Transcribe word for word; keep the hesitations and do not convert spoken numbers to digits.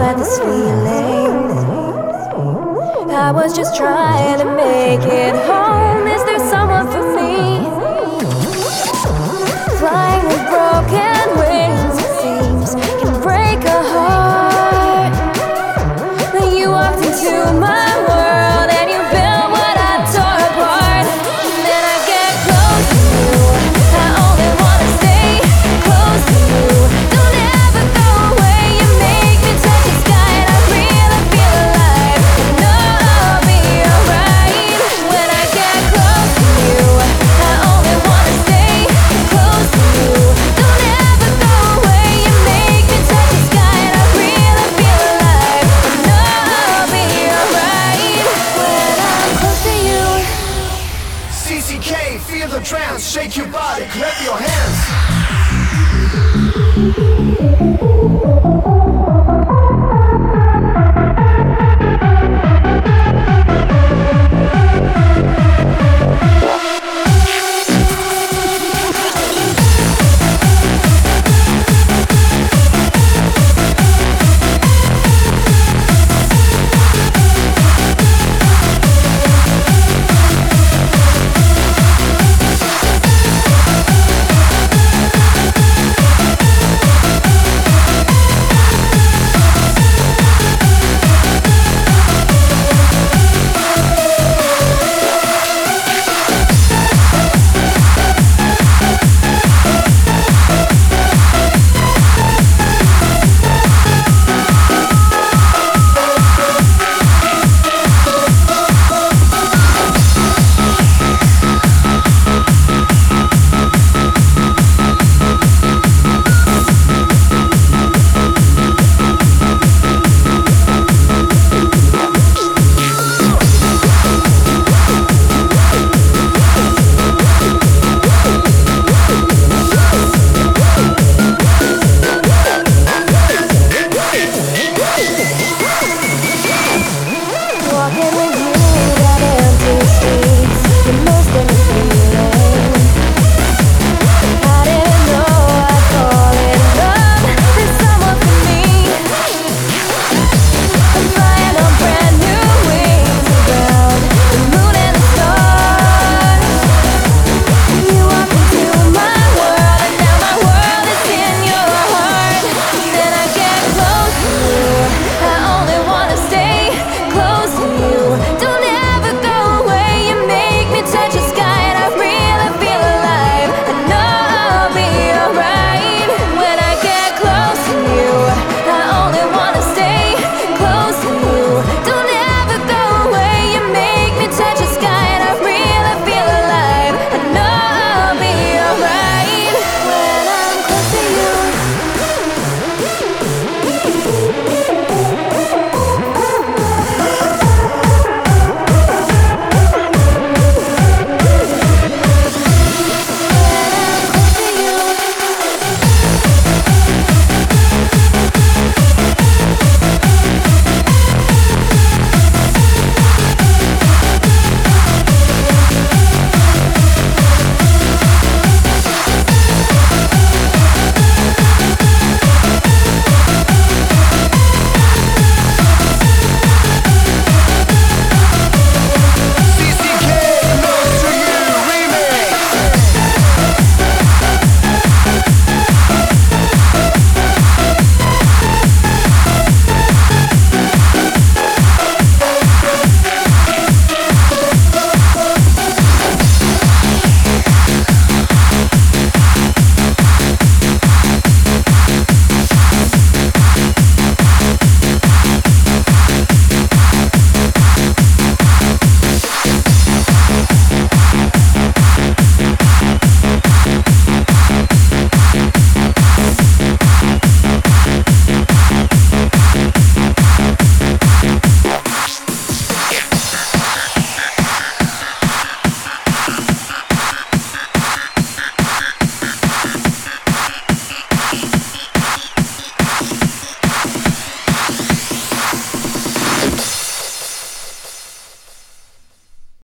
fight this feeling. I was just trying to make it home. Is there someone for me? Flying with broken wings, it seems, can break a heart. But you walked into my world and you built what I tore apart. And then I get close to you, I only wanna stay close to you. Don't ever go away, you make me touch the sky, and I really feel alive. I know I'll be alright. When I get close to you, I only wanna stay close to you. Don't ever go away, you make me touch the sky, and I really feel alive. I know I'll be alright when I'm close to you. C C K, feel the trance, shake your body, clap your hands. Walking with you down empty streets, the most